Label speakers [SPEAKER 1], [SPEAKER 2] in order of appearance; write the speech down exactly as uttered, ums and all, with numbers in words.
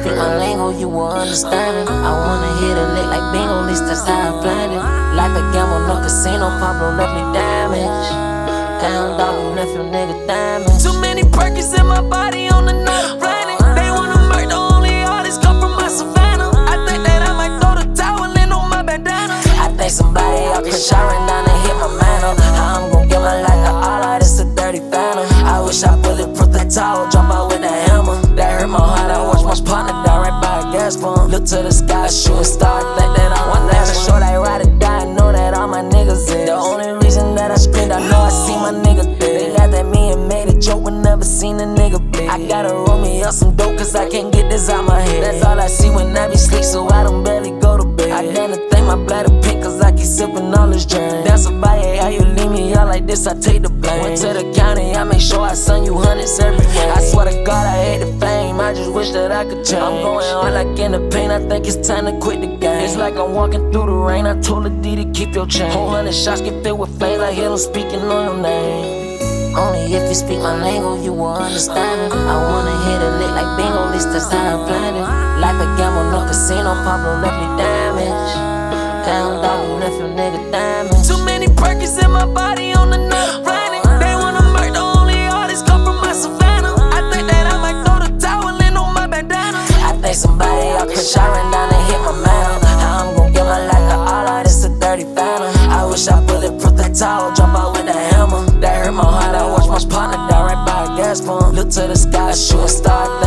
[SPEAKER 1] speak my lingo, you will understand it. I wanna hit a lick like bingo, at least that's how I planned it. Life a gamble, no casino, Pablo left me damaged. Down dog, you left your nigga damaged. Too many perkins in my body on another planet. They wanna murder, only artists come from my savannah. I think that I might throw the towel in on my bandana. I think somebody out Chris ran down and hit my mantle. How I'm gon' get my life to all out, it's a dirty phantom. I wish I bulletproof that towel, jump out with a hammer. That hurt my heart, I watch my partner die right by a gas pump. Look to the sky, shooting star, think that I want that. For sure they ride or die, I know that all my niggas is. The only reason that I screamed, I know I see my nigga dead. They laughed at me and made a joke, but never seen a nigga bleed. I gotta roll me up some dope, cause I can't get this out my head. That's all I see when I be sleep, so I don't barely go to bed. I done to think my bladder pink, cause I keep sipping all this drink. That's about it, how you leave me out like this, I take the blame. Went to the county, I make sure I send you hundreds every way. I swear to God, I hate the fame, I just wish that I could change. I'm going hard like in the pain, I think it's time to quit the game. It's like I'm walking through the rain, I told a D to keep your chain. Whole hundred shots get filled with flames, I hear them speaking on your name. Only if you speak my lingo, you will understand it. I wanna hit a lick like bingo, at least that's how I planned it. Life a gamble, no casino, Pablo left me damaged. Down dog, you left your nigga damaged. Too many perkins in my body on another planet. They wanna murder, only artists come from my savannah. I think that I might throw the towel in on my bandana. I think somebody out Chris ran down and hit my mantle. How I'm gon' get my life to all out, it's a dirty phantom. I wish I bulletproof that towel, jump out with a hammer. That hurt my heart, I watch my partner die right by a gas pump. Look to the sky, shooting star.